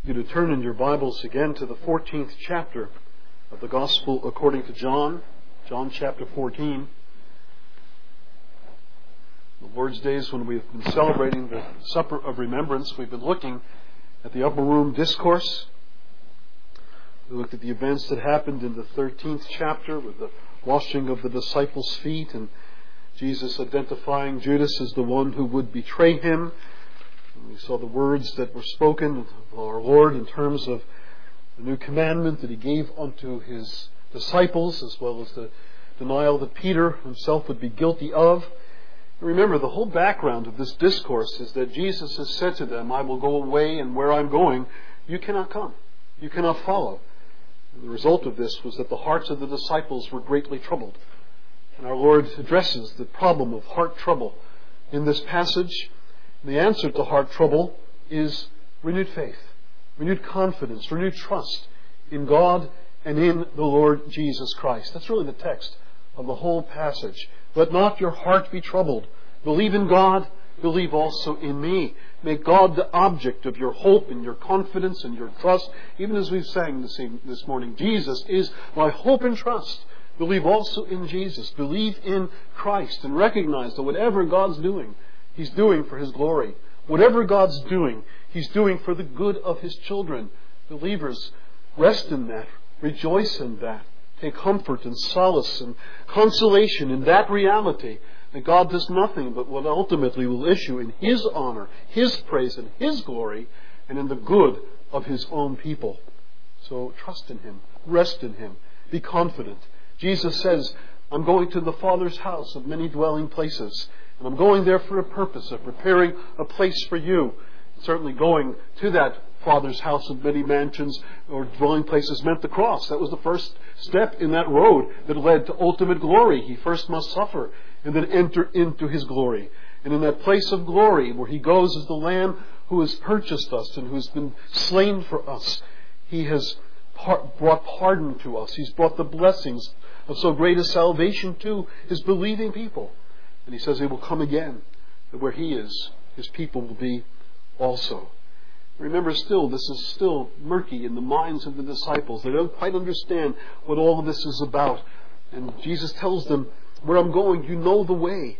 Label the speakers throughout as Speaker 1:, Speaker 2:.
Speaker 1: you to turn in your Bibles again to the 14th chapter of the Gospel according to John, John chapter 14. The Lord's days when we've been celebrating the Supper of Remembrance, we've been looking at the Upper Room Discourse. We looked at the events that happened in the 13th chapter with the washing of the disciples' feet and Jesus identifying Judas as the one who would betray him. We saw the words that were spoken of our Lord in terms of the new commandment that He gave unto His disciples, as well as the denial that Peter himself would be guilty of. Remember, the whole background of this discourse is that Jesus has said to them, I will go away, and where I'm going, you cannot come. You cannot follow. And the result of this was that the hearts of the disciples were greatly troubled. And our Lord addresses the problem of heart trouble in this passage. The answer to heart trouble is renewed faith, renewed confidence, renewed trust in God and in the Lord Jesus Christ. That's really the text of the whole passage. Let not your heart be troubled. Believe in God, believe also in me. Make God the object of your hope and your confidence and your trust. Even as we've sang this morning, Jesus is my hope and trust. Believe also in Jesus. Believe in Christ and recognize that whatever God's doing, He's doing for His glory. Whatever God's doing, He's doing for the good of His children. Believers, rest in that. Rejoice in that. Take comfort and solace and consolation in that reality that God does nothing but what ultimately will issue in His honor, His praise, and His glory, and in the good of His own people. So trust in Him. Rest in Him. Be confident. Jesus says, I'm going to the Father's house of many dwelling places. And I'm going there for a purpose of preparing a place for you. Certainly going to that Father's house of many mansions or dwelling places meant the cross. That was the first step in that road that led to ultimate glory. He first must suffer and then enter into His glory. And in that place of glory where He goes as the Lamb who has purchased us and who has been slain for us, He has brought pardon to us. He's brought the blessings of so great a salvation to His believing people. And He says He will come again, that where He is, His people will be also. Remember, this is still murky in the minds of the disciples. They don't quite understand what all of this is about. And Jesus tells them, where I'm going, you know the way.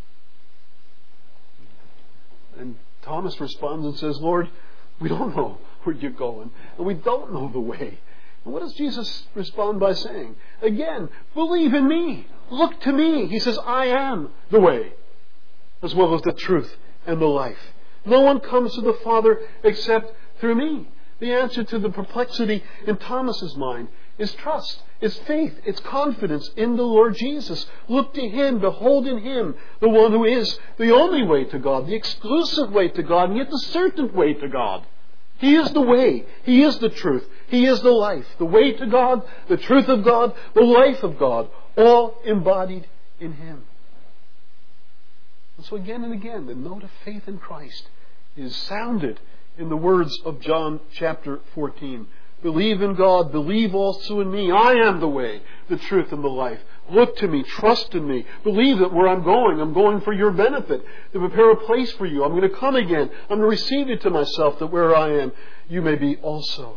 Speaker 1: And Thomas responds and says, Lord, we don't know where you're going, and we don't know the way. And what does Jesus respond by saying? Again, believe in me. Look to me. He says, I am the way, as well as the truth and the life. No one comes to the Father except through me. The answer to the perplexity in Thomas's mind is trust, is faith, it's confidence in the Lord Jesus. Look to Him, behold in Him, the one who is the only way to God, the exclusive way to God, and yet the certain way to God. He is the way. He is the truth. He is the life. The way to God, the truth of God, the life of God, all embodied in Him. And so again and again, the note of faith in Christ is sounded in the words of John chapter 14. Believe in God, believe also in me. I am the way, the truth, and the life. Look to me, trust in me. Believe that where I'm going for your benefit, to prepare a place for you. I'm going to come again. I'm going to receive you to myself, that where I am, you may be also.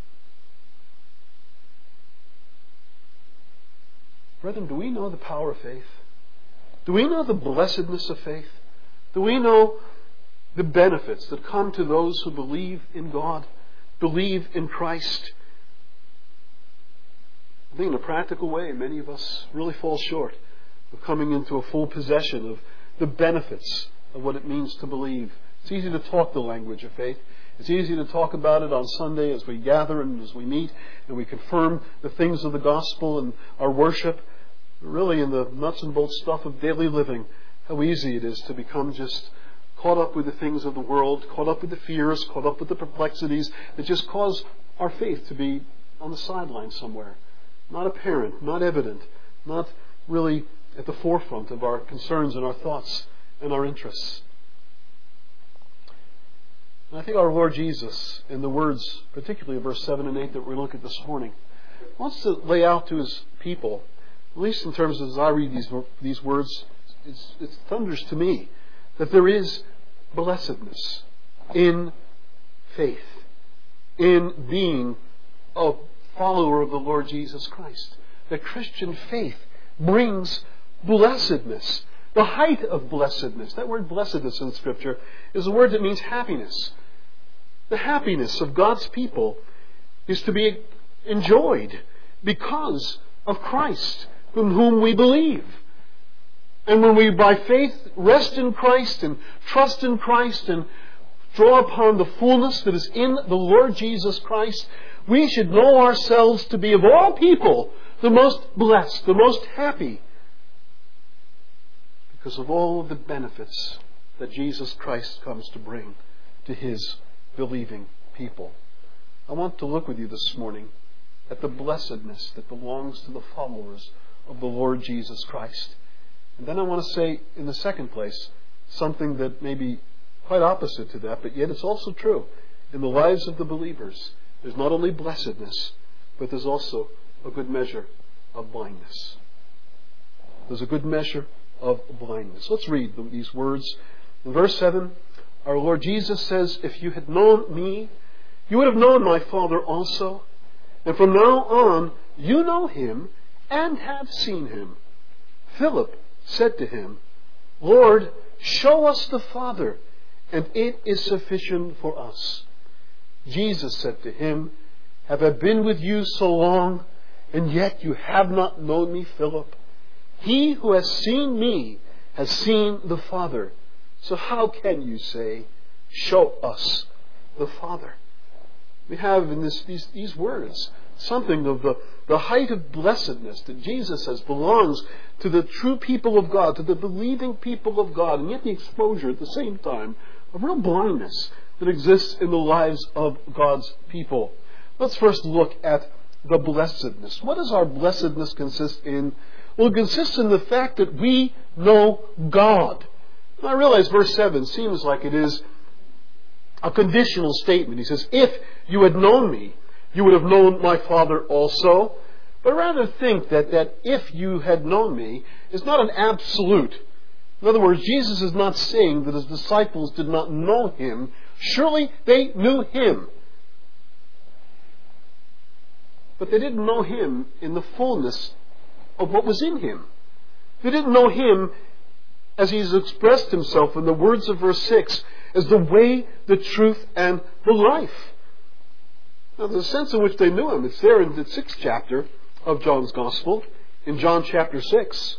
Speaker 1: Brethren, do we know the power of faith? Do we know the blessedness of faith? Do we know the benefits that come to those who believe in God, believe in Christ? I think in a practical way, many of us really fall short of coming into a full possession of the benefits of what it means to believe. It's easy to talk the language of faith. It's easy to talk about it on Sunday as we gather and as we meet and we confirm the things of the gospel and our worship. Really, in the nuts and bolts stuff of daily living, how easy it is to become just caught up with the things of the world, caught up with the fears, caught up with the perplexities that just cause our faith to be on the sidelines somewhere. Not apparent, not evident, not really at the forefront of our concerns and our thoughts and our interests. And I think our Lord Jesus, in the words, particularly verse 7 and 8 that we're looking at this morning, wants to lay out to His people, at least in terms of as I read these words, it thunders to me that there is blessedness in faith. in being a follower of the Lord Jesus Christ. The Christian faith brings blessedness. The height of blessedness. That word blessedness in Scripture is a word that means happiness. The happiness of God's people is to be enjoyed because of Christ, in whom we believe. And when we, by faith, rest in Christ and trust in Christ and draw upon the fullness that is in the Lord Jesus Christ, we should know ourselves to be, of all people, the most blessed, the most happy, because of all of the benefits that Jesus Christ comes to bring to His believing people. I want to look with you this morning at the blessedness that belongs to the followers of the Lord Jesus Christ. And then I want to say, in the second place, something that may be quite opposite to that, but yet it's also true. In the lives of the believers, there's not only blessedness, but there's also a good measure of blindness. There's a good measure of blindness. Let's read these words. In verse 7, our Lord Jesus says, "If you had known me, you would have known my Father also. And from now on, you know Him and have seen Him." Philip said to Him, "Lord, show us the Father, and it is sufficient for us." Jesus said to him, "Have I been with you so long, and yet you have not known me, Philip? He who has seen me has seen the Father. So how can you say, 'Show us the Father'?" We have in these words something of the height of blessedness that Jesus says belongs to the true people of God, to the believing people of God, and yet the exposure at the same time of real blindness that exists in the lives of God's people. Let's first look at the blessedness. What does our blessedness consist in? Well, it consists in the fact that we know God. And I realize verse 7 seems like it is a conditional statement. He says, "If you had known me, you would have known my Father also." But rather think that "if you had known me" is not an absolute. In other words, Jesus is not saying that His disciples did not know Him. Surely they knew Him. But they didn't know Him in the fullness of what was in Him. They didn't know Him as He's expressed Himself in the words of verse 6 as the way, the truth, and the life. Now, the sense in which they knew Him, it's there in the 6th chapter of John's Gospel, in John chapter 6,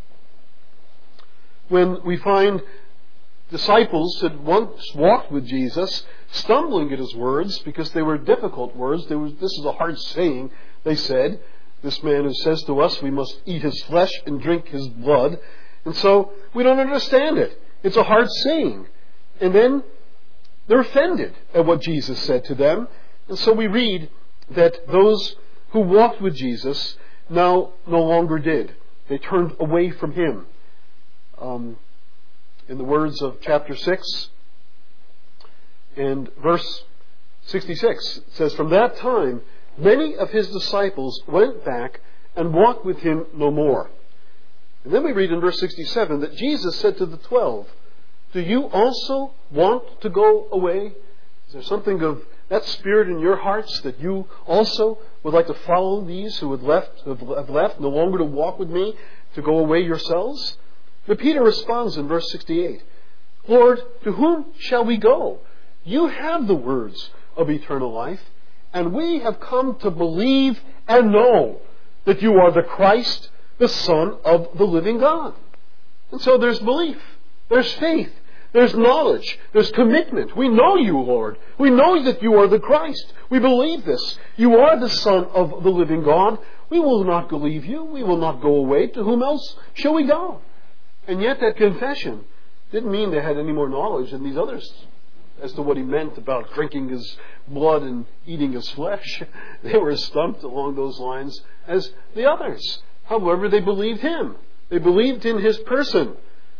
Speaker 1: when we find disciples had once walked with Jesus, stumbling at His words because they were difficult words. This is a hard saying, they said. "This man who says to us, we must eat His flesh and drink His blood." And so we don't understand it. It's a hard saying. And then they're offended at what Jesus said to them. And so we read that those who walked with Jesus now no longer did. They turned away from Him. In the words of chapter 6 and verse 66, it says, "From that time, many of His disciples went back and walked with Him no more." And then we read in verse 67 that Jesus said to the 12, "Do you also want to go away?" Is there something of that spirit in your hearts that you also would like to follow these who have left, no longer to walk with me, to go away yourselves? But Peter responds in verse 68, "Lord, to whom shall we go? You have the words of eternal life, and we have come to believe and know that you are the Christ, the Son of the living God." And so there's belief, there's faith, there's knowledge, there's commitment. We know you, Lord. We know that you are the Christ. We believe this. You are the Son of the living God. We will not leave you. We will not go away. To whom else shall we go? And yet that confession didn't mean they had any more knowledge than these others as to what He meant about drinking His blood and eating His flesh. They were as stumped along those lines as the others. However, they believed Him. They believed in His person.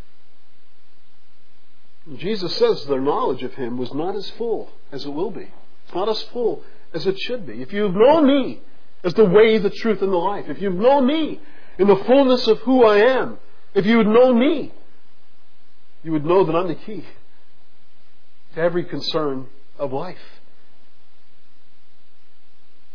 Speaker 1: And Jesus says their knowledge of Him was not as full as it will be. It's not as full as it should be. If you've known me as the way, the truth, and the life, if you've known me in the fullness of who I am, if you would know me, you would know that I'm the key to every concern of life.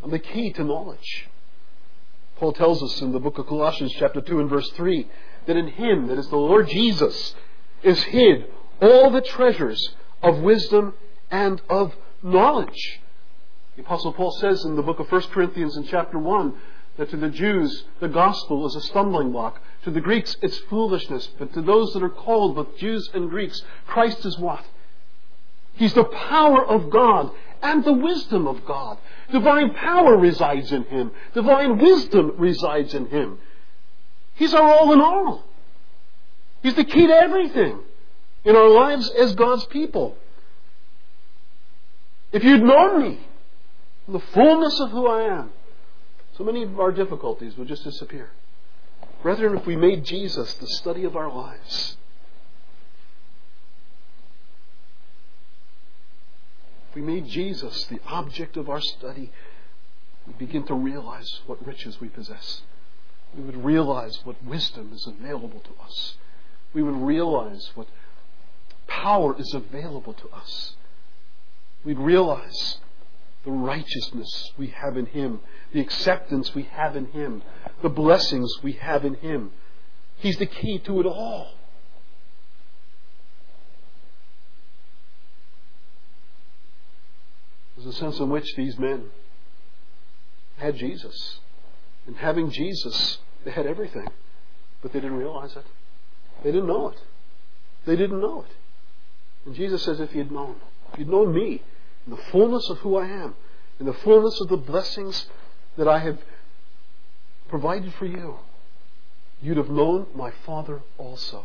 Speaker 1: I'm the key to knowledge. Paul tells us in the book of Colossians chapter 2 and verse 3 that in Him, that is the Lord Jesus, is hid all the treasures of wisdom and of knowledge. The Apostle Paul says in the book of 1 Corinthians in chapter 1 that to the Jews the gospel is a stumbling block. To the Greeks it's foolishness. But to those that are called, both Jews and Greeks, Christ is what? He's the power of God and the wisdom of God. Divine power resides in Him. Divine wisdom resides in Him. He's our all in all. He's the key to everything in our lives as God's people. If you'd known me, the fullness of who I am, so many of our difficulties would just disappear. Brethren, if we made Jesus the study of our lives, if we made Jesus the object of our study, we begin to realize what riches we possess. We would realize what wisdom is available to us. We would realize what power is available to us. We'd realize the righteousness we have in Him, the acceptance we have in Him, the blessings we have in Him. He's the key to it all. There's a sense in which these men had Jesus. And having Jesus, they had everything. But they didn't realize it. They didn't know it. They didn't know it. And Jesus says, if you'd known me, in the fullness of who I am, in the fullness of the blessings that I have provided for you, you'd have known my Father also.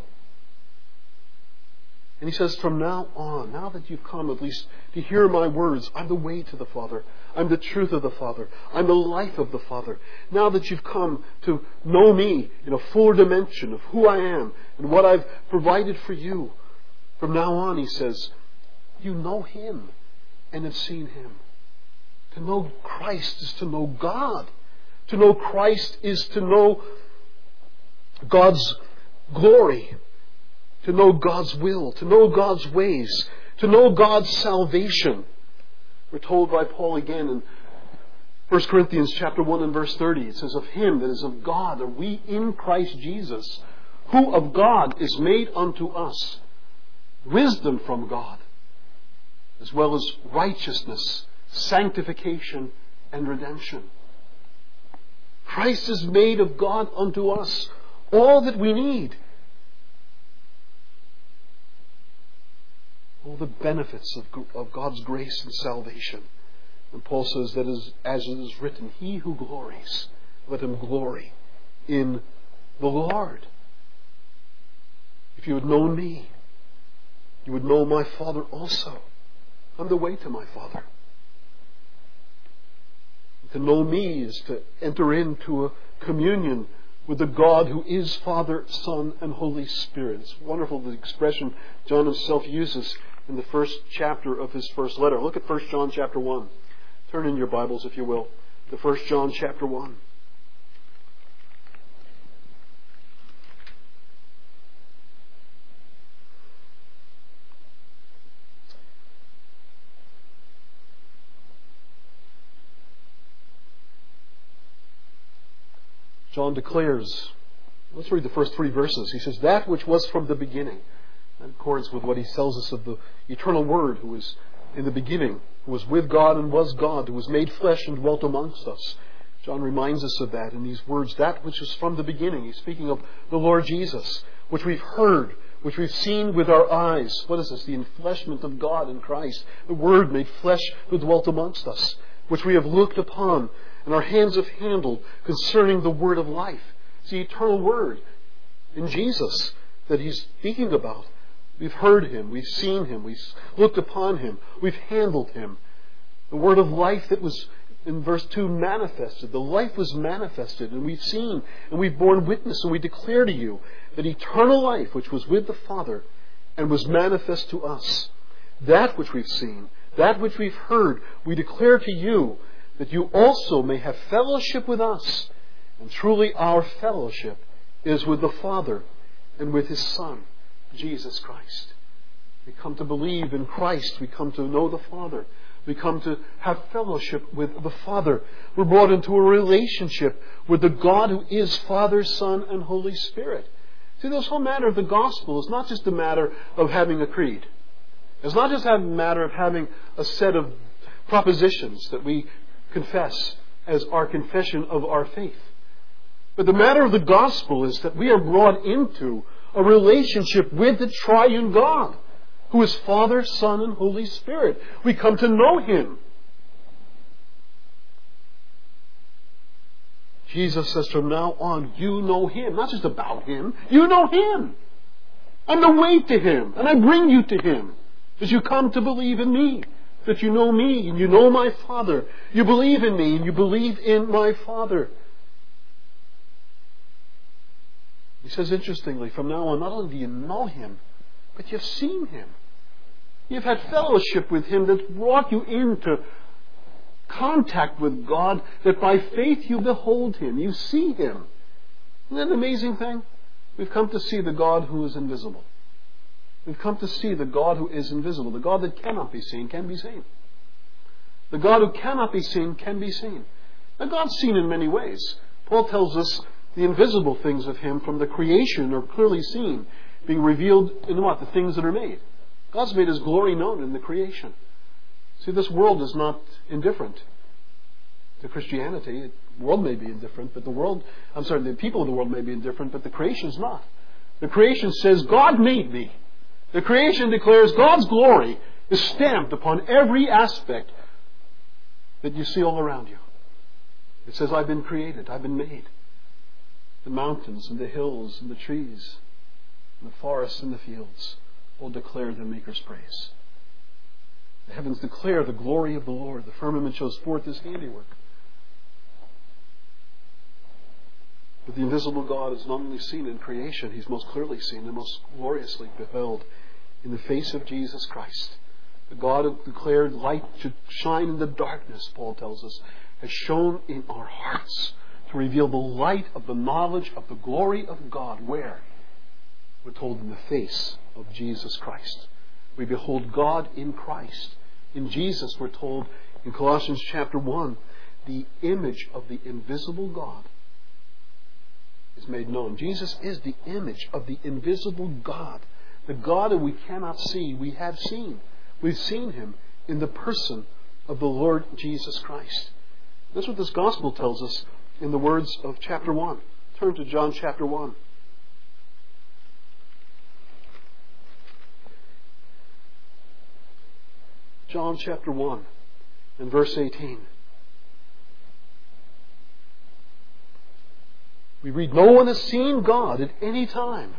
Speaker 1: And He says, from now on, now that you've come at least to hear my words, I'm the way to the Father. I'm the truth of the Father. I'm the life of the Father. Now that you've come to know me in a fuller dimension of who I am and what I've provided for you, from now on, He says, you know Him and have seen Him. To know Christ is to know God. To know Christ is to know God's glory. To know God's will. To know God's ways. To know God's salvation. We're told by Paul again in 1 Corinthians chapter 1 and verse 30. It says, of Him that is of God are we in Christ Jesus, who of God is made unto us wisdom from God, as well as righteousness, sanctification, and redemption. Christ is made of God unto us all that we need. All the benefits of God's grace and salvation. And Paul says that as it is written, he who glories, let him glory in the Lord. If you had known me, you would know my Father also. I'm the way to my Father. To know me is to enter into a communion with the God who is Father, Son, and Holy Spirit. It's wonderful, the expression John himself uses in the first chapter of his first letter. Look at 1 John chapter 1. Turn in your Bibles, if you will, to 1 John chapter 1. John declares, let's read the first 3 verses. He says, that which was from the beginning. That accords with what he tells us of the eternal Word who was in the beginning, who was with God and was God, who was made flesh and dwelt amongst us. John reminds us of that in these words, that which was from the beginning. He's speaking of the Lord Jesus, which we've heard, which we've seen with our eyes. What is this? The enfleshment of God in Christ. The Word made flesh who dwelt amongst us, which we have looked upon and our hands have handled concerning the word of life. It's the eternal Word in Jesus that he's speaking about. We've heard Him, we've seen Him, we've looked upon Him, we've handled Him. The word of life that was, in verse 2, manifested. The life was manifested, and we've seen, and we've borne witness, and we declare to you that eternal life, which was with the Father and was manifest to us, that which we've seen, that which we've heard, we declare to you, that you also may have fellowship with us. And truly our fellowship is with the Father and with His Son, Jesus Christ. We come to believe in Christ. We come to know the Father. We come to have fellowship with the Father. We're brought into a relationship with the God who is Father, Son, and Holy Spirit. See, this whole matter of the gospel is not just a matter of having a creed. It's not just a matter of having a set of propositions that we confess as our confession of our faith. But the matter of the gospel is that we are brought into a relationship with the triune God, who is Father, Son, and Holy Spirit. We come to know Him. Jesus says from now on, you know Him. Not just about Him. You know Him. I'm the way to Him. And I bring you to Him. As you come to believe in me. That you know me and you know my Father. You believe in me and you believe in my Father. He says interestingly, from now on, not only do you know Him, but you've seen Him. You've had fellowship with Him that's brought you into contact with God, that by faith you behold Him. You see Him. Isn't that an amazing thing? We've come to see the God who is invisible. We've come to see the God who is invisible. The God that cannot be seen can be seen. The God who cannot be seen can be seen. Now, God's seen in many ways. Paul tells us the invisible things of Him from the creation are clearly seen, being revealed in what? The things that are made. God's made His glory known in the creation. See, this world is not indifferent to Christianity. The world may be indifferent, but the people of the world may be indifferent, but the creation is not. The creation says, God made me. The creation declares God's glory is stamped upon every aspect that you see all around you. It says, I've been created, I've been made. The mountains and the hills and the trees and the forests and the fields will declare the Maker's praise. The heavens declare the glory of the Lord. The firmament shows forth His handiwork. But the invisible God is not only seen in creation, He's most clearly seen and most gloriously beheld in the face of Jesus Christ. The God who declared light should shine in the darkness, Paul tells us, has shone in our hearts to reveal the light of the knowledge of the glory of God. Where? We're told in the face of Jesus Christ. We behold God in Christ. In Jesus, we're told in Colossians chapter 1, the image of the invisible God is made known. Jesus is the image of the invisible God. The God that we cannot see, we have seen. We've seen Him in the person of the Lord Jesus Christ. That's what this gospel tells us in the words of chapter 1. Turn to John chapter 1. John chapter 1 and verse 18. We read, no one has seen God at any time.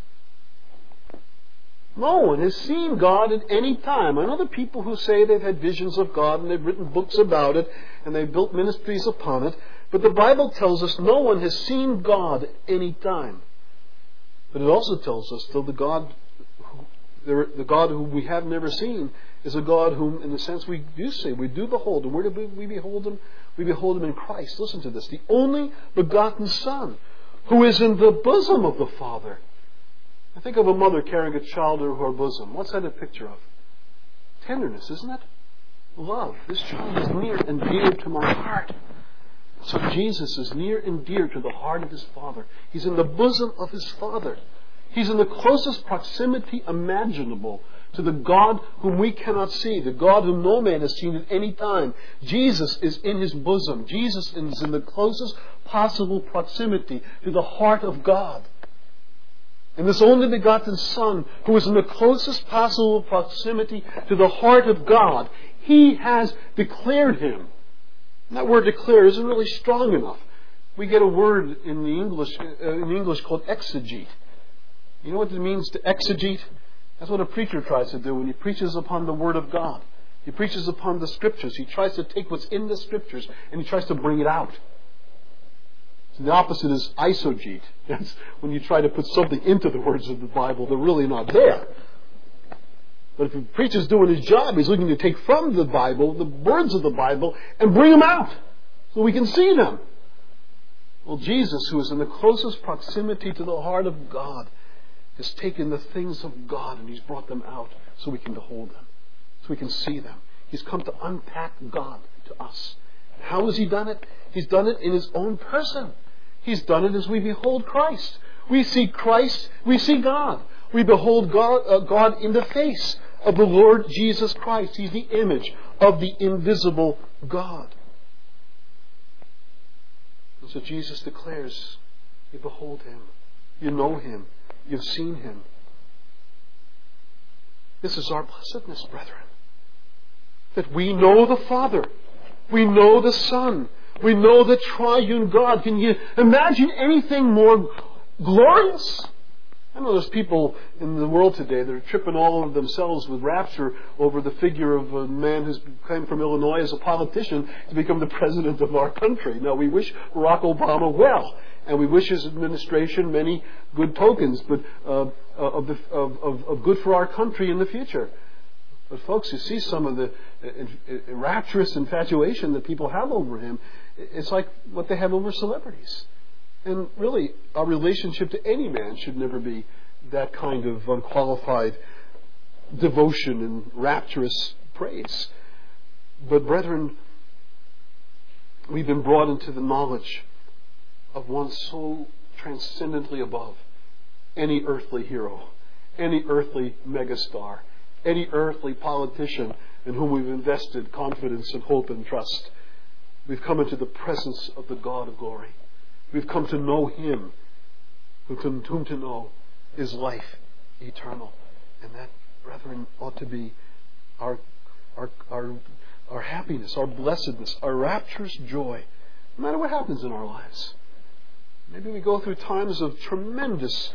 Speaker 1: No one has seen God at any time. I know the people who say they've had visions of God and they've written books about it and they've built ministries upon it. But the Bible tells us no one has seen God at any time. But it also tells us, though the God who we have never seen is a God whom, in the sense we do say, we do behold. And where do we behold Him? We behold Him in Christ. Listen to this. The only begotten Son, who is in the bosom of the Father. I think of a mother carrying a child in her bosom. What's that a picture of? Tenderness, isn't it? Love. This child is near and dear to my heart. So Jesus is near and dear to the heart of His Father. He's in the bosom of His Father. He's in the closest proximity imaginable to the God whom we cannot see, the God whom no man has seen at any time. Jesus is in His bosom. Jesus is in the closest possible proximity to the heart of God. And this only begotten Son, who is in the closest possible proximity to the heart of God, He has declared Him. And that word declare isn't really strong enough. We get a word in English called exegete. You know what it means to exegete? That's what a preacher tries to do when he preaches upon the Word of God. He preaches upon the Scriptures. He tries to take what's in the Scriptures and he tries to bring it out. So the opposite is eisegete. That's when you try to put something into the words of the Bible that are really not there. But if a preacher's doing his job, he's looking to take from the Bible, the words of the Bible, and bring them out so we can see them. Well, Jesus, who is in the closest proximity to the heart of God, has taken the things of God and He's brought them out so we can behold them, so we can see them. He's come to unpack God to us. How has He done it? He's done it in His own person. He's done it as we behold Christ. We see Christ, we see God. We behold God in the face of the Lord Jesus Christ. He's the image of the invisible God. And so Jesus declares, you behold Him, you know Him, you've seen Him. This is our blessedness, brethren. That we know the Father, we know the Son, we know the triune God. Can you imagine anything more glorious? I know there's people in the world today that are tripping all of themselves with rapture over the figure of a man who's come from Illinois as a politician to become the president of our country. Now, we wish Barack Obama well, and we wish his administration many good tokens, but of good for our country in the future. But folks, you see some of the rapturous infatuation that people have over him. It's like what they have over celebrities. And really, our relationship to any man should never be that kind of unqualified devotion and rapturous praise. But brethren, we've been brought into the knowledge of one so transcendently above any earthly hero, any earthly megastar, any earthly politician in whom we've invested confidence and hope and trust. We've come into the presence of the God of glory. We've come to know Him, whom to know is life eternal. And that, brethren, ought to be our happiness, our blessedness, our rapturous joy, no matter what happens in our lives. Maybe we go through times of tremendous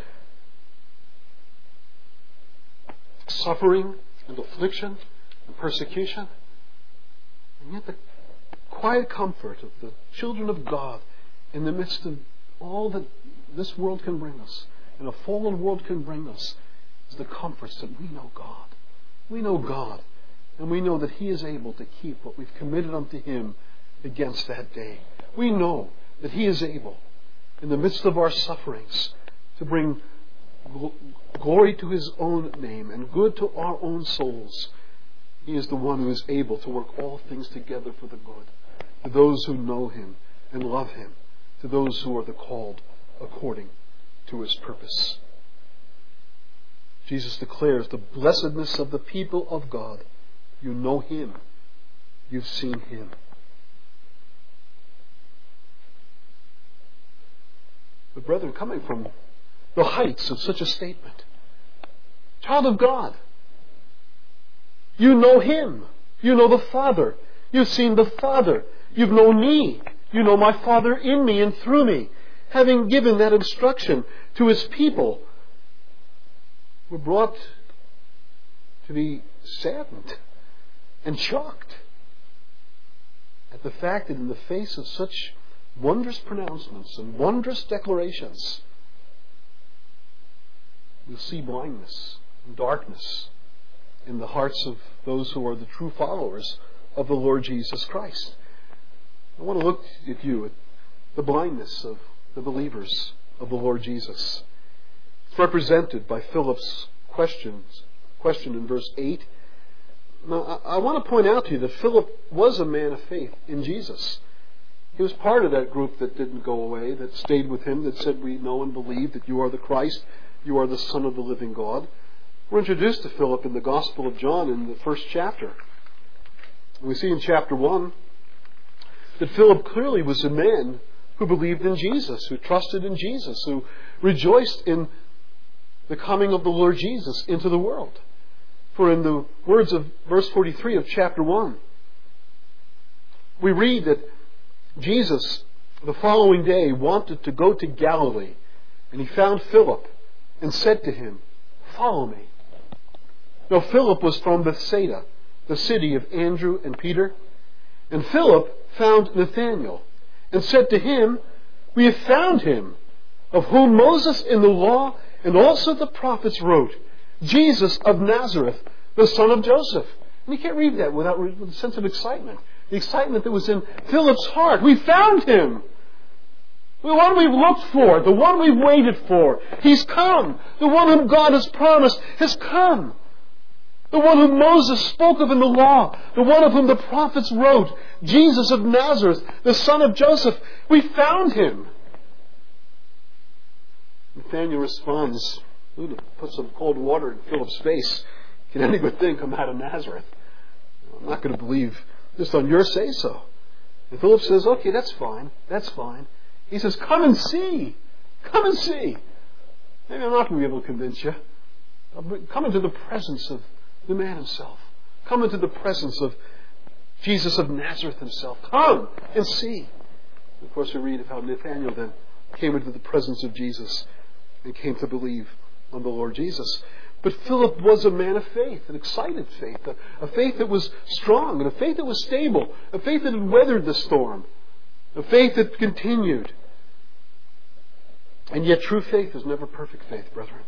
Speaker 1: suffering and affliction and persecution. And yet the quiet comfort of the children of God in the midst of all that this world can bring us and a fallen world can bring us is the comforts that we know God. We know God, and we know that He is able to keep what we've committed unto Him against that day. We know that He is able, in the midst of our sufferings, to bring glory to His own name and good to our own souls. He is the one who is able to work all things together for the good, to those who know Him and love Him, to those who are the called according to His purpose. Jesus declares the blessedness of the people of God. You know Him. You've seen Him. But brethren, coming from the heights of such a statement, child of God, you know Him. You know the Father. You've seen the Father. You've known me. You know my Father in me and through me. Having given that instruction to His people, we're brought to be saddened and shocked at the fact that in the face of such wondrous pronouncements and wondrous declarations, we'll see blindness and darkness in the hearts of those who are the true followers of the Lord Jesus Christ. I want to look at you, at the blindness of the believers of the Lord Jesus. It's represented by Philip's question in verse 8. Now, I want to point out to you that Philip was a man of faith in Jesus. He was part of that group that didn't go away, that stayed with Him, that said, we know and believe that You are the Christ, You are the Son of the living God. We're introduced to Philip in the Gospel of John in the first chapter. We see in chapter 1 that Philip clearly was a man who believed in Jesus, who trusted in Jesus, who rejoiced in the coming of the Lord Jesus into the world. For in the words of verse 43 of chapter 1, we read that Jesus, the following day, wanted to go to Galilee, and He found Philip and said to him, follow me. Now Philip was from Bethsaida, the city of Andrew and Peter. And Philip found Nathanael and said to him, we have found Him, of whom Moses in the law and also the prophets wrote, Jesus of Nazareth, the son of Joseph. And you can't read that with a sense of excitement. The excitement that was in Philip's heart. We found Him. The one we've looked for. The one we've waited for. He's come. The one whom God has promised has come. The one whom Moses spoke of in the law. The one of whom the prophets wrote. Jesus of Nazareth, the son of Joseph. We found him. Nathanael responds, "Who to put some cold water in Philip's face? Can any good thing come out of Nazareth? I'm not going to believe just on your say-so." And Philip says, "Okay, that's fine. That's fine." He says, "Come and see. Come and see." Maybe I'm not going to be able to convince you. Come into the presence of the man himself. Come into the presence of Jesus of Nazareth himself. Come and see. Of course, we read of how Nathanael then came into the presence of Jesus and came to believe on the Lord Jesus. But Philip was a man of faith, an excited faith, a faith that was strong, and a faith that was stable, a faith that had weathered the storm, a faith that continued. And yet true faith is never perfect faith, brethren.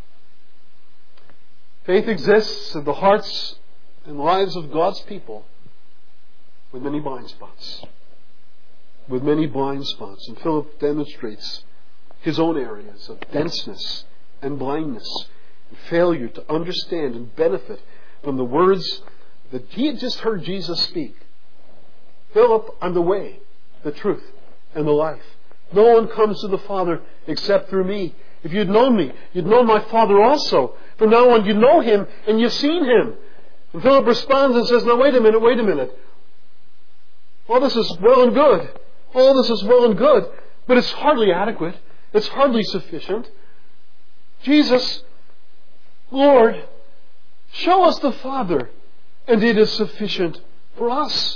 Speaker 1: Faith exists in the hearts and lives of God's people with many blind spots. With many blind spots. And Philip demonstrates his own areas of denseness and blindness and failure to understand and benefit from the words that he had just heard Jesus speak. "Philip, I'm the way, the truth, and the life. No one comes to the Father except through me. If you'd known me, you'd known my Father also. From now on, you know him and you've seen him." And Philip responds and says, "Now wait a minute. All this is well and good. All this is well and good, but it's hardly adequate. It's hardly sufficient. Jesus, Lord, show us the Father, and it is sufficient for us."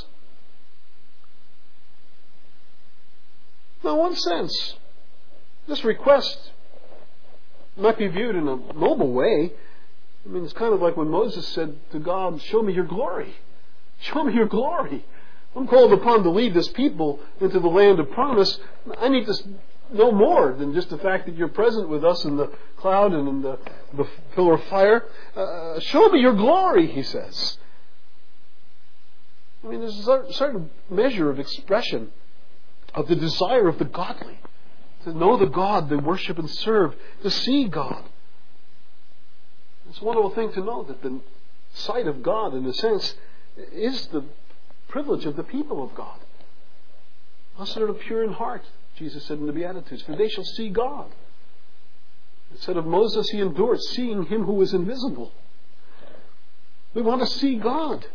Speaker 1: Now, in one sense, this request might be viewed in a noble way. I mean, it's kind of like when Moses said to God, "Show me your glory. Show me your glory. I'm called upon to lead this people into the land of promise. I need to know more than just the fact that you're present with us in the cloud and in the pillar of fire. Show me your glory," he says. I mean, there's a certain measure of expression of the desire of the godly to know the God they worship and serve, to see God. It's a wonderful thing to know that the sight of God, in a sense, is the privilege of the people of God. "Blessed are the pure in heart," Jesus said in the Beatitudes, "for they shall see God." It said of Moses, he endured seeing him who was invisible. We want to see God.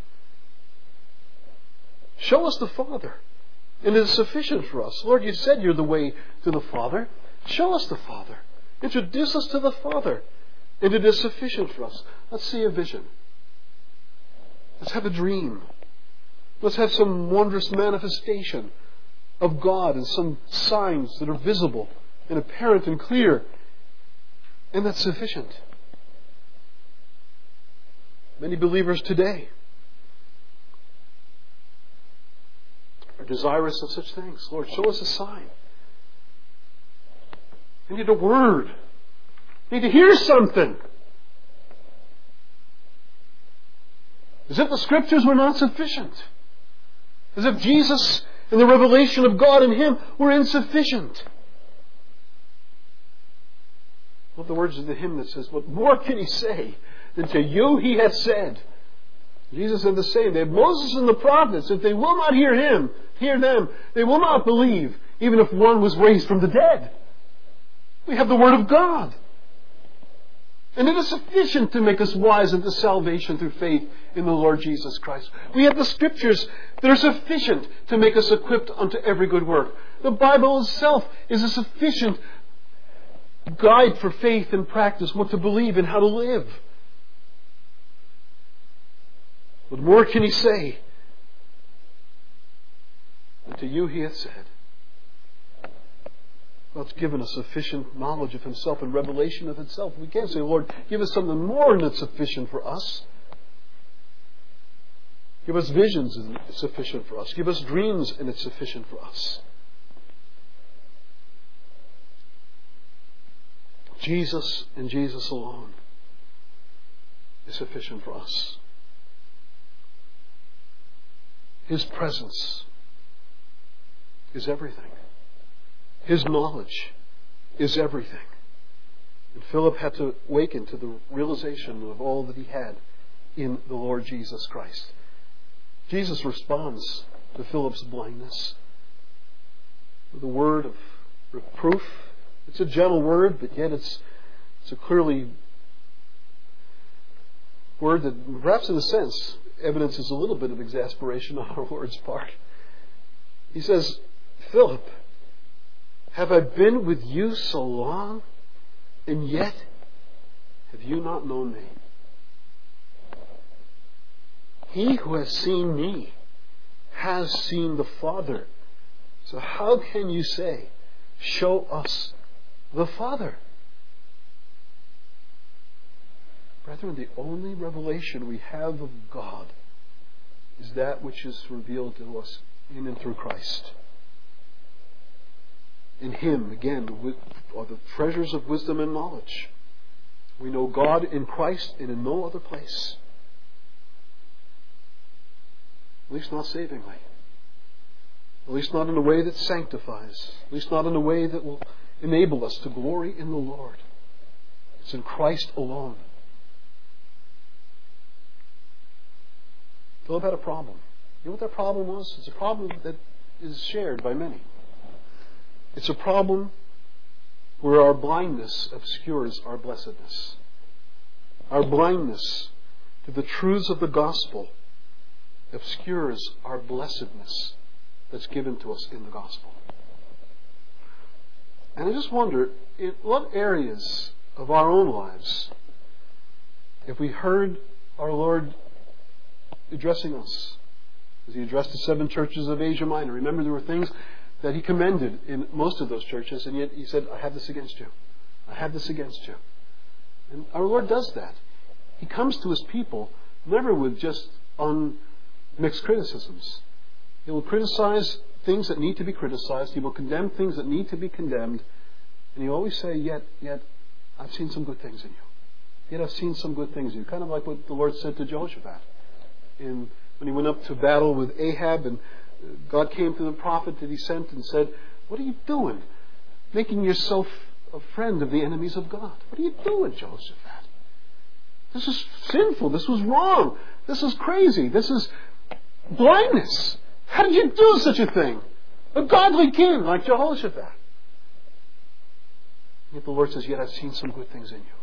Speaker 1: Show us the Father, and it is sufficient for us. Lord, you said you're the way to the Father. Show us the Father. Introduce us to the Father, and it is sufficient for us. Let's see a vision. Let's have a dream. Let's have some wondrous manifestation of God and some signs that are visible and apparent and clear. And that's sufficient. Many believers today are desirous of such things. Lord, show us a sign. We need a word. We need to hear something. As if the Scriptures were not sufficient. As if Jesus and the revelation of God in Him were insufficient. Well, the words of the hymn that says, "What more can He say than to you He hath said?" Jesus said the same. They have Moses and the prophets. If they will not hear them, they will not believe, even if one was raised from the dead. We have the Word of God. And it is sufficient to make us wise unto salvation through faith in the Lord Jesus Christ. We have the Scriptures that are sufficient to make us equipped unto every good work. The Bible itself is a sufficient guide for faith and practice, what to believe and how to live. What more can He say than to you He hath said? God's given us sufficient knowledge of Himself and revelation of Himself. We can't say, "Lord, give us something more and it's sufficient for us." Give us visions and it's sufficient for us. Give us dreams and it's sufficient for us. Jesus and Jesus alone is sufficient for us. His presence is everything. His knowledge is everything. And Philip had to awaken to the realization of all that he had in the Lord Jesus Christ. Jesus responds to Philip's blindness with a word of reproof. It's a gentle word, but yet it's a clearly word that perhaps in a sense evidences a little bit of exasperation on our Lord's part. He says, Philip, have I been with you so long, and yet have you not known me? He who has seen me has seen the Father. So how can you say, show us the Father? Brethren, the only revelation we have of God is that which is revealed to us in and through Christ. In Him, again, are the treasures of wisdom and knowledge. We know God in Christ and in no other place. At least not savingly. At least not in a way that sanctifies. At least not in a way that will enable us to glory in the Lord. It's in Christ alone. Philip had a problem. You know what that problem was? It's a problem that is shared by many. It's a problem where our blindness obscures our blessedness. Our blindness to the truths of the gospel obscures our blessedness that's given to us in the gospel. And I just wonder, in what areas of our own lives, if we heard our Lord addressing us, as He addressed the 7 churches of Asia Minor, remember there were things that He commended in most of those churches, and yet He said, I have this against you. I have this against you. And our Lord does that. He comes to His people never with just unmixed criticisms. He will criticize things that need to be criticized. He will condemn things that need to be condemned. And He'll always say, yet, I've seen some good things in you. Yet I've seen some good things in you. Kind of like what the Lord said to Jehoshaphat. When he went up to battle with Ahab, and God came to the prophet that He sent and said, what are you doing? Making yourself a friend of the enemies of God. What are you doing, Jehoshaphat? This is sinful. This was wrong. This is crazy. This is blindness. How did you do such a thing? A godly king like Jehoshaphat. Yet the Lord says, yet I've seen some good things in you.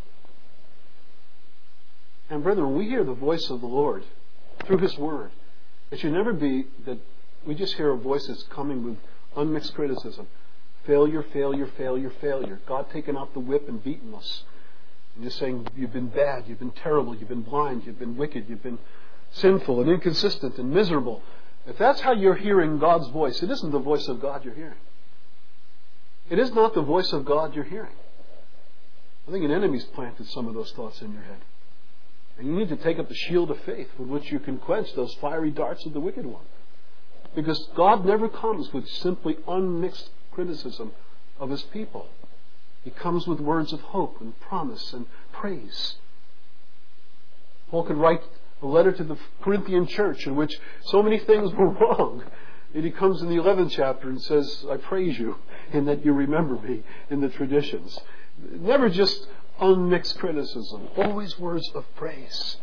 Speaker 1: And brethren, when we hear the voice of the Lord through His Word, it should never be that we just hear a voice that's coming with unmixed criticism. Failure, failure, failure, failure. God taking out the whip and beating us. And just saying, you've been bad, you've been terrible, you've been blind, you've been wicked, you've been sinful and inconsistent and miserable. If that's how you're hearing God's voice, it isn't the voice of God you're hearing. It is not the voice of God you're hearing. I think an enemy's planted some of those thoughts in your head. And you need to take up the shield of faith with which you can quench those fiery darts of the wicked one. Because God never comes with simply unmixed criticism of His people. He comes with words of hope and promise and praise. Paul could write a letter to the Corinthian church in which so many things were wrong. And he comes in the 11th chapter and says, I praise you in that you remember me in the traditions. Never just unmixed criticism. Always words of praise.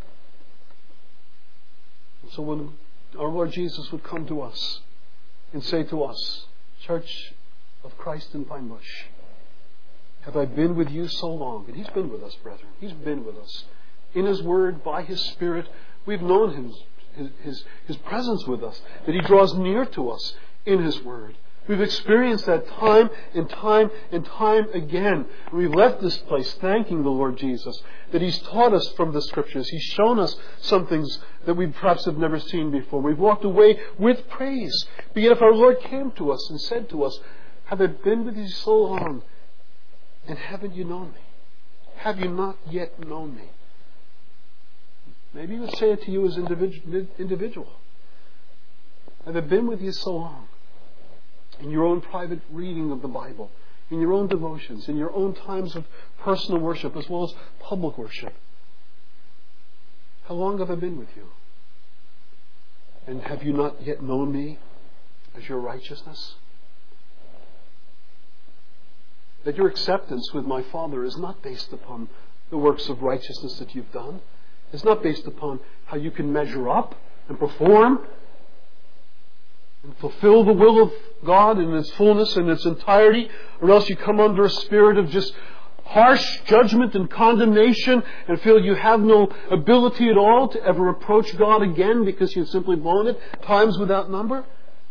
Speaker 1: And so when our Lord Jesus would come to us and say to us, Church of Christ in Pine Bush, have I been with you so long? And He's been with us, brethren. He's been with us. In His Word, by His Spirit, we've known His presence with us, that He draws near to us in His Word. We've experienced that time and time and time again. We've left this place thanking the Lord Jesus that He's taught us from the Scriptures. He's shown us some things that we perhaps have never seen before. We've walked away with praise. But yet if our Lord came to us and said to us, have I been with you so long, and haven't you known me? Have you not yet known me? Maybe He would say it to you as an individual. Have I been with you so long? In your own private reading of the Bible, in your own devotions, in your own times of personal worship as well as public worship. How long have I been with you? And have you not yet known me as your righteousness? That your acceptance with my Father is not based upon the works of righteousness that you've done. It's not based upon how you can measure up and perform and fulfill the will of God in its fullness and its entirety, or else you come under a spirit of just harsh judgment and condemnation and feel you have no ability at all to ever approach God again because you've simply blown it times without number.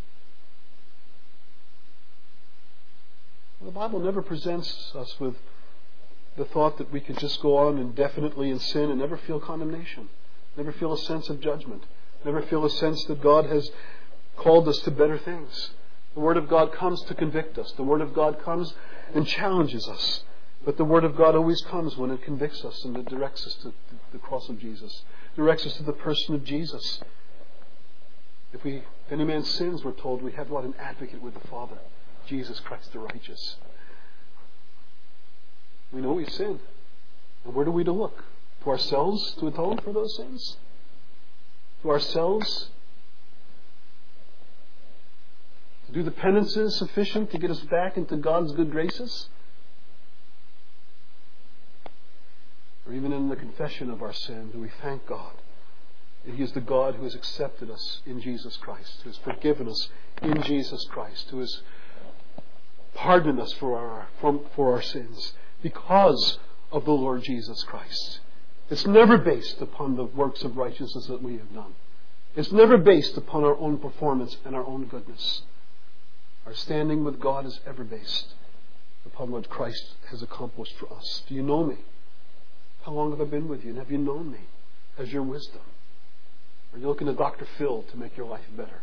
Speaker 1: The Bible never presents us with the thought that we can just go on indefinitely in sin and never feel condemnation, never feel a sense of judgment, never feel a sense that God has called us to better things. The Word of God comes to convict us. The Word of God comes and challenges us. But the Word of God always comes when it convicts us and it directs us to the cross of Jesus, directs us to the person of Jesus. If any man sins, we're told, we have what? An advocate with the Father, Jesus Christ the righteous. We know we sin. And where do we look? To ourselves to atone for those sins? To ourselves to do the penances sufficient to get us back into God's good graces? Or even in the confession of our sin, do we thank God that He is the God who has accepted us in Jesus Christ, who has forgiven us in Jesus Christ, who has pardoned us for our sins because of the Lord Jesus Christ. It's never based upon the works of righteousness that we have done. It's never based upon our own performance and our own goodness. Our standing with God is ever based upon what Christ has accomplished for us. Do you know me? How long have I been with you? And have you known me as your wisdom? Are you looking to Dr. Phil to make your life better?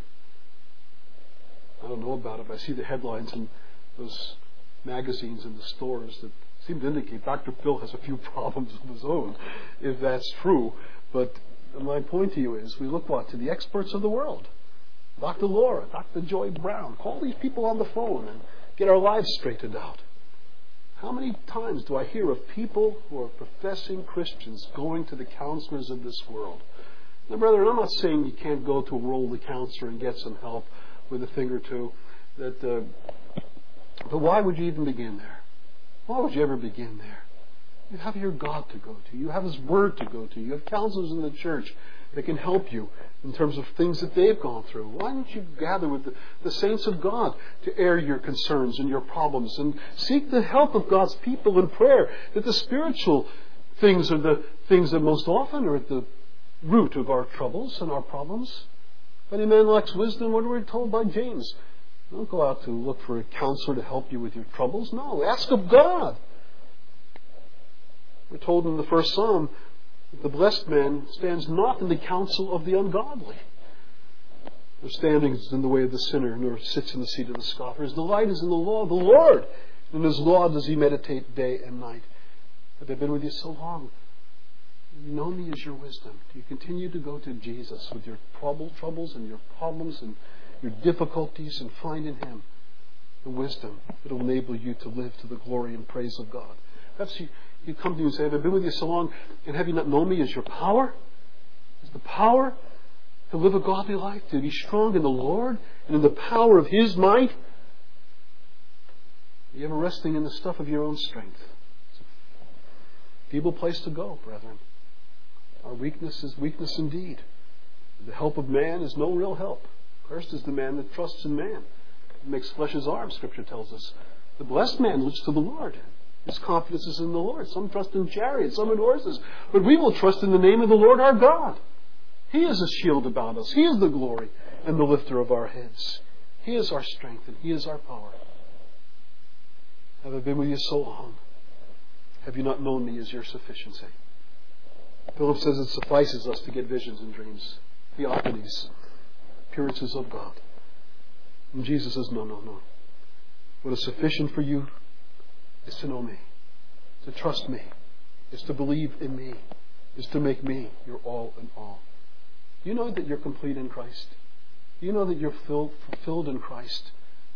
Speaker 1: I don't know about it, but I see the headlines in those magazines in the stores that seem to indicate Dr. Phil has a few problems of his own, if that's true. But my point to you is, we look what? To the experts of the world. Dr. Laura, Dr. Joy Brown. Call these people on the phone and get our lives straightened out. How many times do I hear of people who are professing Christians going to the counselors of this world? Now, brethren, I'm not saying you can't go to a worldly counselor and get some help with a thing or two. But why would you even begin there? Why would you ever begin there? You have your God to go to. You have His Word to go to. You have counselors in the church that can help you in terms of things that they've gone through. Why don't you gather with the saints of God to air your concerns and your problems and seek the help of God's people in prayer, that the spiritual things are the things that most often are at the root of our troubles and our problems. If any man lacks wisdom, what are we told by James? Don't go out to look for a counselor to help you with your troubles. No, ask of God. We're told in the first Psalm that the blessed man stands not in the counsel of the ungodly, nor stands in the way of the sinner, nor sits in the seat of the scoffer. His delight is in the law of the Lord. In His law does he meditate day and night. Have I been with you so long? You know me as your wisdom. Do you continue to go to Jesus with your troubles and your problems and your difficulties and find in Him the wisdom that will enable you to live to the glory and praise of God? Perhaps you come to me and say, have I been with you so long, and have you not known me as your power? As the power to live a godly life, to be strong in the Lord and in the power of His might? Are you ever resting in the stuff of your own strength? It's a feeble place to go, brethren. Our weakness is weakness indeed. The help of man is no real help. Cursed is the man that trusts in man. It makes flesh his arm, Scripture tells us. The blessed man looks to the Lord. His confidence is in the Lord. Some trust in chariots, some in horses. But we will trust in the name of the Lord our God. He is a shield about us. He is the glory and the lifter of our heads. He is our strength and He is our power. Have I been with you so long? Have you not known me as your sufficiency? Philip says it suffices us to get visions and dreams, theophanies, appearances of God. And Jesus says, no. What is sufficient for you is to know me, to trust me, is to believe in me, is to make me your all in all. Do you know that you're complete in Christ? Do you know that you're fulfilled in Christ?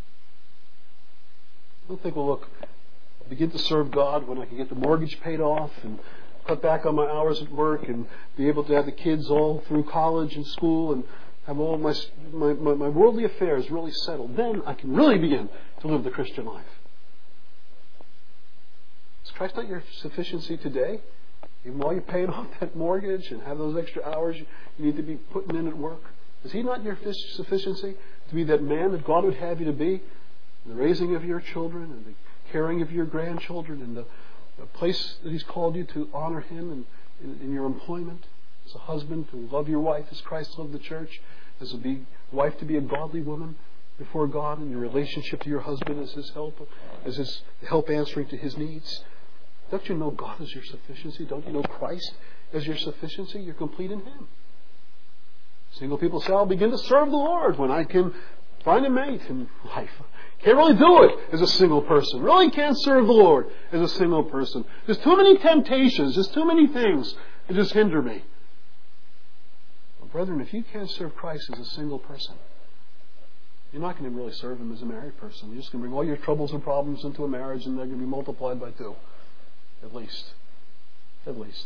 Speaker 1: Don't think, well, look, I'll begin to serve God when I can get the mortgage paid off and cut back on my hours at work and be able to have the kids all through college and school and have all my worldly affairs really settled. Then I can really begin to live the Christian life. Is Christ not your sufficiency today? Even while you're paying off that mortgage and have those extra hours you need to be putting in at work. Is He not your sufficiency to be that man that God would have you to be? In the raising of your children and the caring of your grandchildren and the place that He's called you to honor Him in your employment. As a husband, to love your wife as Christ loved the church. As a wife, to be a godly woman before God in your relationship to your husband as His help, as His help answering to His needs. Don't you know God as your sufficiency? Don't you know Christ as your sufficiency? You're complete in Him. Single people say, I'll begin to serve the Lord when I can find a mate in life. Can't really do it as a single person. Really can't serve the Lord as a single person. There's too many temptations. There's too many things that just hinder me. Well, brethren, if you can't serve Christ as a single person, you're not going to really serve Him as a married person. You're just going to bring all your troubles and problems into a marriage and they're going to be multiplied by 2. At least. At least.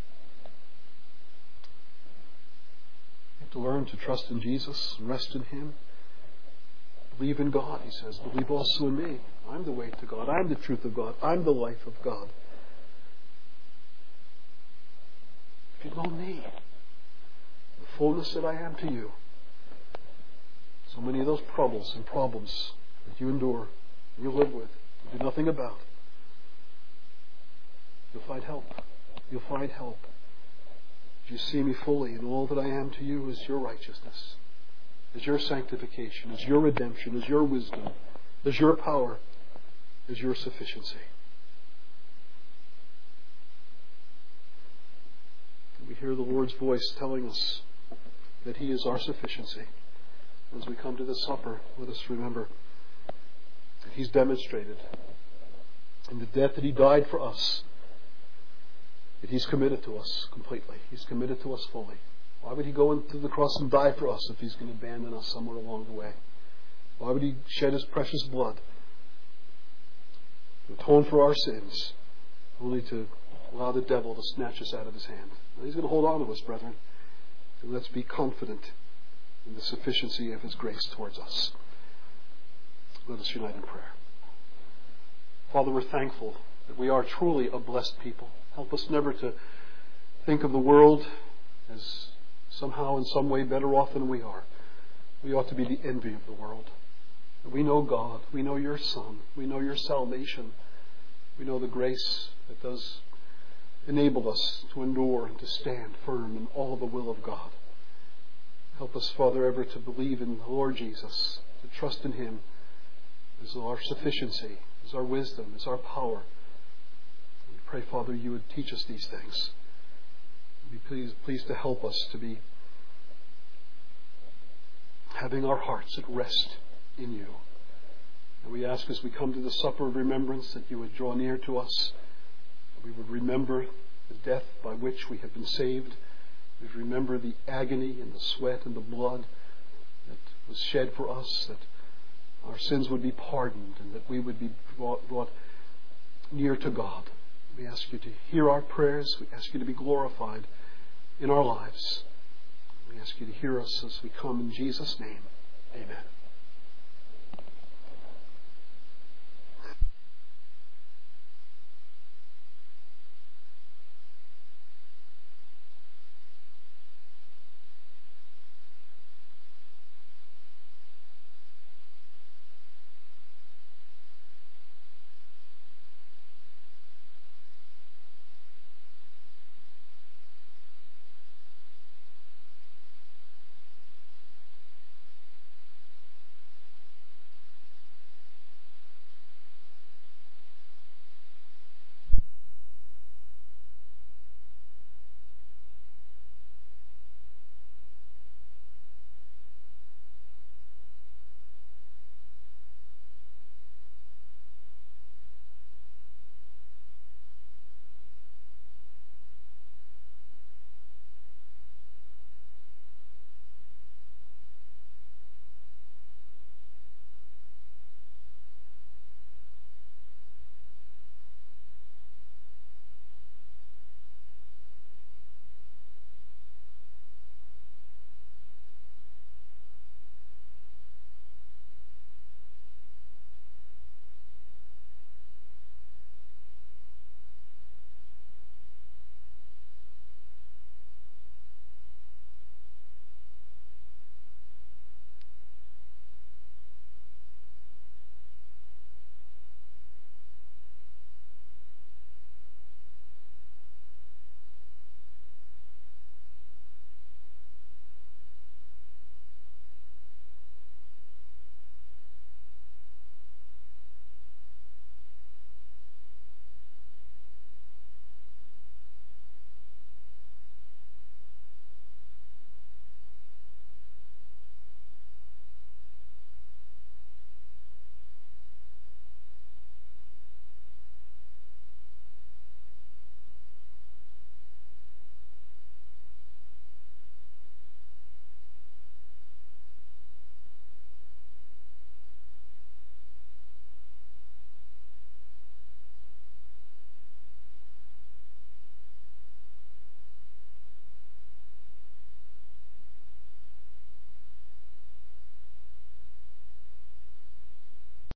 Speaker 1: You have to learn to trust in Jesus, rest in Him. Believe in God, He says. Believe also in me. I'm the way to God. I'm the truth of God. I'm the life of God. If you know me, the fullness that I am to you, so many of those troubles and problems that you endure, you live with, you do nothing about, you'll find help. You'll find help. If you see me fully, and all that I am to you is your righteousness, is your sanctification, is your redemption, is your wisdom, is your power, is your sufficiency. And we hear the Lord's voice telling us that He is our sufficiency. As we come to this supper, let us remember that He's demonstrated in the death that He died for us, that He's committed to us completely. He's committed to us fully. Why would He go into the cross and die for us if He's going to abandon us somewhere along the way? Why would He shed His precious blood to atone for our sins, only to allow the devil to snatch us out of His hand? Well, He's going to hold on to us, brethren. And let's be confident in the sufficiency of His grace towards us. Let us unite in prayer. Father, we're thankful that we are truly a blessed people. Help us never to think of the world as somehow in some way better off than we are. We ought to be the envy of the world. We know God. We know your Son. We know your salvation. We know the grace that does enable us to endure and to stand firm in all the will of God. Help us, Father, ever to believe in the Lord Jesus, to trust in Him as our sufficiency, as our wisdom, as our power. We pray, Father, you would teach us these things. Be pleased to help us to be having our hearts at rest in you. And we ask as we come to the supper of remembrance that you would draw near to us, that we would remember the death by which we have been saved. We would remember the agony and the sweat and the blood that was shed for us, that our sins would be pardoned and that we would be brought near to God. We ask you to hear our prayers. We ask you to be glorified in our lives. We ask you to hear us as we come in Jesus' name. Amen.